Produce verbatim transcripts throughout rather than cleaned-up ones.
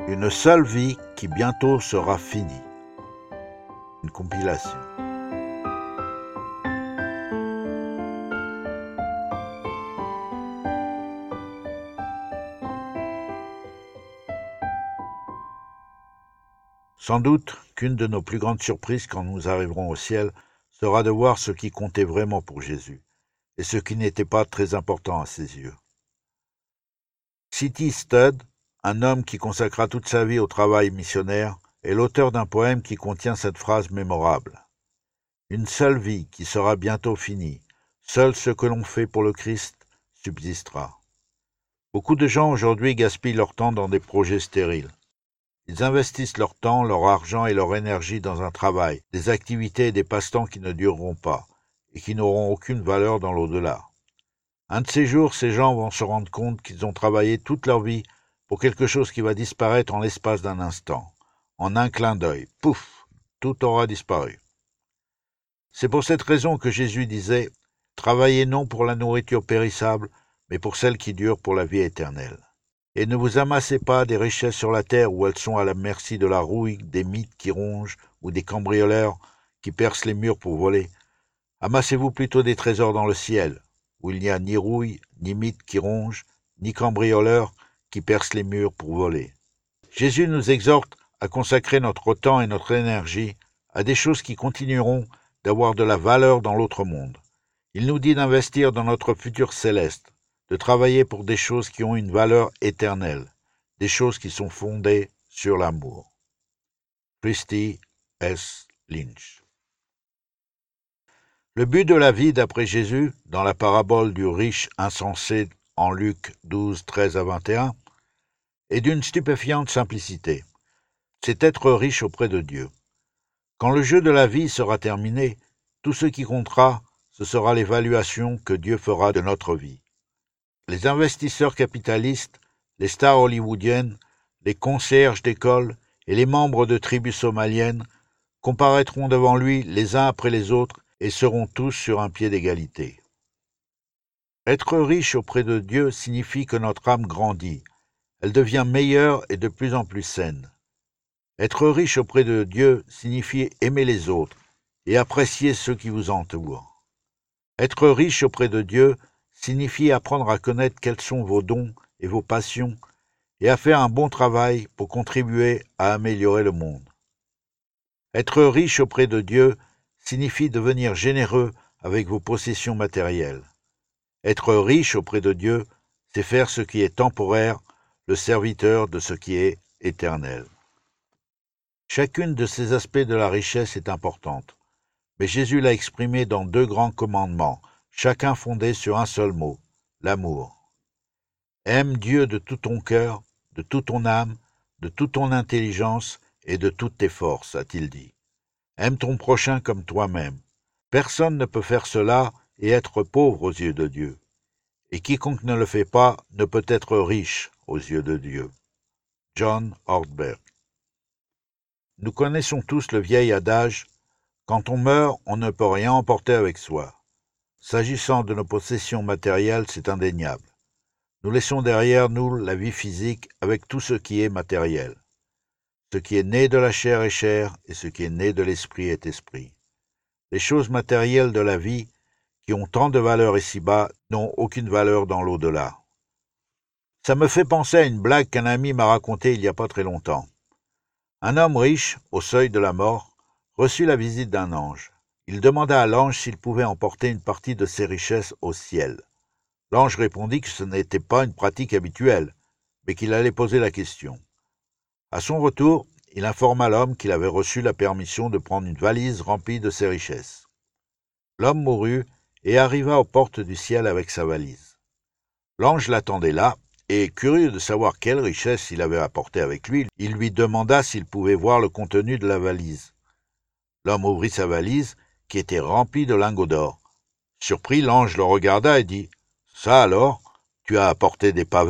Une seule vie qui bientôt sera finie. Une compilation. Sans doute qu'une de nos plus grandes surprises quand nous arriverons au ciel sera de voir ce qui comptait vraiment pour Jésus et ce qui n'était pas très important à ses yeux. C T Studd, un homme qui consacra toute sa vie au travail missionnaire, est l'auteur d'un poème qui contient cette phrase mémorable. « Une seule vie qui sera bientôt finie, seul ce que l'on fait pour le Christ subsistera. » Beaucoup de gens aujourd'hui gaspillent leur temps dans des projets stériles. Ils investissent leur temps, leur argent et leur énergie dans un travail, des activités et des passe-temps qui ne dureront pas et qui n'auront aucune valeur dans l'au-delà. Un de ces jours, ces gens vont se rendre compte qu'ils ont travaillé toute leur vie pour quelque chose qui va disparaître en l'espace d'un instant. En un clin d'œil, pouf, tout aura disparu. C'est pour cette raison que Jésus disait « Travaillez non pour la nourriture périssable, mais pour celle qui dure pour la vie éternelle. » Et ne vous amassez pas des richesses sur la terre où elles sont à la merci de la rouille, des mythes qui rongent ou des cambrioleurs qui percent les murs pour voler. Amassez-vous plutôt des trésors dans le ciel, où il n'y a ni rouille, ni mythes qui rongent, ni cambrioleurs qui percent les murs pour voler. Jésus nous exhorte à consacrer notre temps et notre énergie à des choses qui continueront d'avoir de la valeur dans l'autre monde. Il nous dit d'investir dans notre futur céleste, de travailler pour des choses qui ont une valeur éternelle, des choses qui sont fondées sur l'amour. Christy S. Lynch. Le but de la vie d'après Jésus, dans la parabole du riche insensé en Luc douze, treize à vingt et un, est d'une stupéfiante simplicité. C'est être riche auprès de Dieu. Quand le jeu de la vie sera terminé, tout ce qui comptera, ce sera l'évaluation que Dieu fera de notre vie. Les investisseurs capitalistes, les stars hollywoodiennes, les concierges d'école et les membres de tribus somaliennes comparaîtront devant lui les uns après les autres et seront tous sur un pied d'égalité. Être riche auprès de Dieu signifie que notre âme grandit, elle devient meilleure et de plus en plus saine. Être riche auprès de Dieu signifie aimer les autres et apprécier ceux qui vous entourent. Être riche auprès de Dieu signifie apprendre à connaître quels sont vos dons et vos passions et à faire un bon travail pour contribuer à améliorer le monde. Être riche auprès de Dieu signifie devenir généreux avec vos possessions matérielles. Être riche auprès de Dieu, c'est faire ce qui est temporaire, le serviteur de ce qui est éternel. Chacune de ces aspects de la richesse est importante, mais Jésus l'a exprimé dans deux grands commandements, chacun fondé sur un seul mot, l'amour. Aime Dieu de tout ton cœur, de toute ton âme, de toute ton intelligence et de toutes tes forces, a-t-il dit. Aime ton prochain comme toi-même. Personne ne peut faire cela et être pauvre aux yeux de Dieu. Et quiconque ne le fait pas ne peut être riche aux yeux de Dieu. John Ortberg. Nous connaissons tous le vieil adage « Quand on meurt, on ne peut rien emporter avec soi ». S'agissant de nos possessions matérielles, c'est indéniable. Nous laissons derrière nous la vie physique avec tout ce qui est matériel. Ce qui est né de la chair est chair, et ce qui est né de l'esprit est esprit. Les choses matérielles de la vie, qui ont tant de valeur ici-bas, n'ont aucune valeur dans l'au-delà. Ça me fait penser à une blague qu'un ami m'a racontée il n'y a pas très longtemps. Un homme riche, au seuil de la mort, reçut la visite d'un ange. Il demanda à l'ange s'il pouvait emporter une partie de ses richesses au ciel. L'ange répondit que ce n'était pas une pratique habituelle, mais qu'il allait poser la question. À son retour, il informa l'homme qu'il avait reçu la permission de prendre une valise remplie de ses richesses. L'homme mourut et arriva aux portes du ciel avec sa valise. L'ange l'attendait là, et, curieux de savoir quelle richesse il avait apportée avec lui, il lui demanda s'il pouvait voir le contenu de la valise. L'homme ouvrit sa valise, qui était remplie de lingots d'or. Surpris, l'ange le regarda et dit « Ça alors, tu as apporté des pavés ?»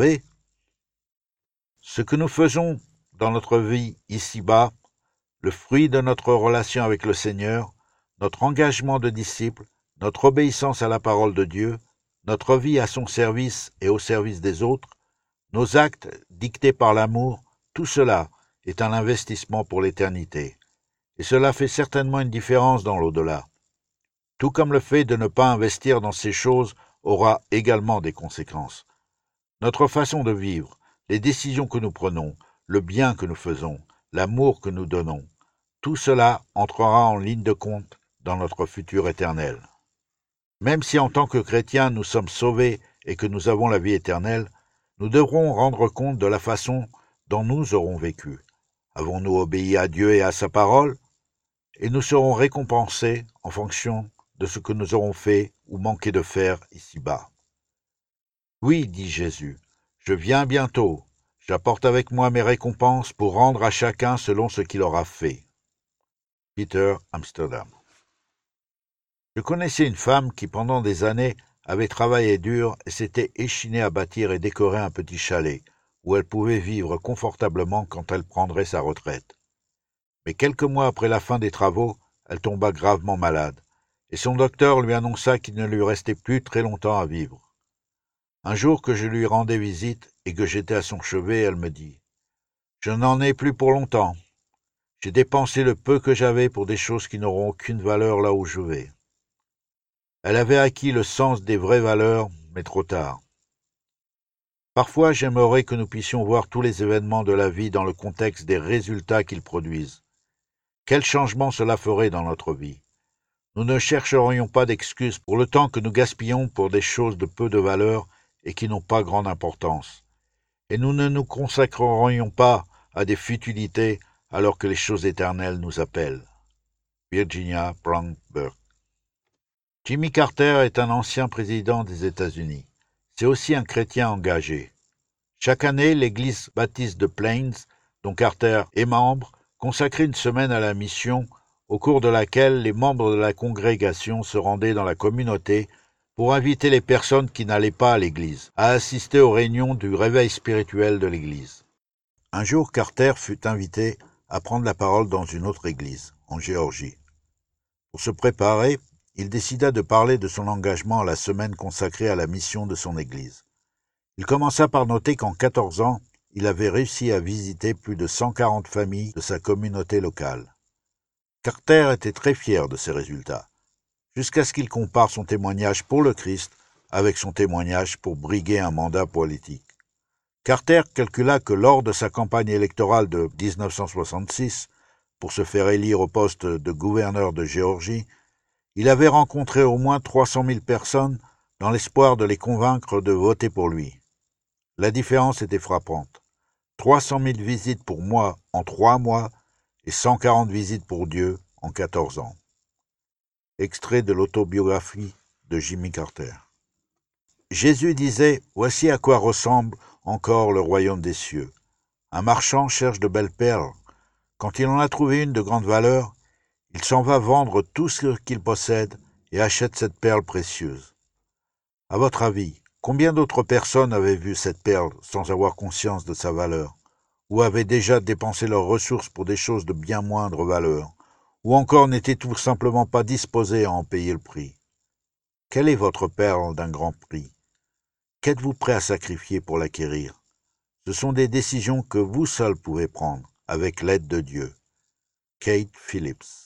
Ce que nous faisons dans notre vie ici-bas, le fruit de notre relation avec le Seigneur, notre engagement de disciple, notre obéissance à la parole de Dieu, notre vie à son service et au service des autres, nos actes dictés par l'amour Tout cela est un investissement pour l'éternité, et cela fait certainement une différence dans l'au-delà. Tout comme le fait de ne pas investir dans ces choses aura également des conséquences. Notre façon de vivre, les décisions que nous prenons, le bien que nous faisons, l'amour que nous donnons, tout cela entrera en ligne de compte dans notre futur éternel. Même si en tant que chrétiens nous sommes sauvés et que nous avons la vie éternelle, nous devrons rendre compte de la façon dont nous aurons vécu. Avons-nous obéi à Dieu et à sa parole? Et nous serons récompensés en fonction de ce que nous aurons fait ou manqué de faire ici-bas. Oui, dit Jésus, je viens bientôt. J'apporte avec moi mes récompenses pour rendre à chacun selon ce qu'il aura fait. Peter, Amsterdam. Je connaissais une femme qui, pendant des années, avait travaillé dur et s'était échinée à bâtir et décorer un petit chalet, où elle pouvait vivre confortablement quand elle prendrait sa retraite. Mais quelques mois après la fin des travaux, elle tomba gravement malade, et son docteur lui annonça qu'il ne lui restait plus très longtemps à vivre. Un jour que je lui rendais visite et que j'étais à son chevet, elle me dit « Je n'en ai plus pour longtemps. J'ai dépensé le peu que j'avais pour des choses qui n'auront aucune valeur là où je vais. » Elle avait acquis le sens des vraies valeurs, mais trop tard. Parfois, j'aimerais que nous puissions voir tous les événements de la vie dans le contexte des résultats qu'ils produisent. Quel changement cela ferait dans notre vie? Nous ne chercherions pas d'excuses pour le temps que nous gaspillons pour des choses de peu de valeur et qui n'ont pas grande importance. Et nous ne nous consacrerions pas à des futilités alors que les choses éternelles nous appellent. Virginia Brown Burke. Jimmy Carter est un ancien président des États-Unis. C'est aussi un chrétien engagé. Chaque année, l'église baptiste de Plains, dont Carter est membre, consacrait une semaine à la mission, au cours de laquelle les membres de la congrégation se rendaient dans la communauté pour inviter les personnes qui n'allaient pas à l'église à assister aux réunions du réveil spirituel de l'église. Un jour, Carter fut invité à prendre la parole dans une autre église, en Géorgie. Pour se préparer, il décida de parler de son engagement à la semaine consacrée à la mission de son église. Il commença par noter qu'en quatorze ans, il avait réussi à visiter plus de cent quarante familles de sa communauté locale. Carter était très fier de ses résultats, jusqu'à ce qu'il compare son témoignage pour le Christ avec son témoignage pour briguer un mandat politique. Carter calcula que lors de sa campagne électorale de dix-neuf cent soixante-six, pour se faire élire au poste de gouverneur de Géorgie, il avait rencontré au moins trois cent mille personnes dans l'espoir de les convaincre de voter pour lui. La différence était frappante. trois cent mille visites pour moi en trois mois et cent quarante visites pour Dieu en quatorze ans. Extrait de l'autobiographie de Jimmy Carter. Jésus disait « Voici à quoi ressemble encore le royaume des cieux. Un marchand cherche de belles perles. Quand il en a trouvé une de grande valeur, il s'en va vendre tout ce qu'il possède et achète cette perle précieuse. À votre avis, combien d'autres personnes avaient vu cette perle sans avoir conscience de sa valeur, ou avaient déjà dépensé leurs ressources pour des choses de bien moindre valeur, ou encore n'étaient tout simplement pas disposées à en payer le prix? Quelle est votre perle d'un grand prix? Qu'êtes-vous prêt à sacrifier pour l'acquérir? Ce sont des décisions que vous seul pouvez prendre, avec l'aide de Dieu. Kate Phillips.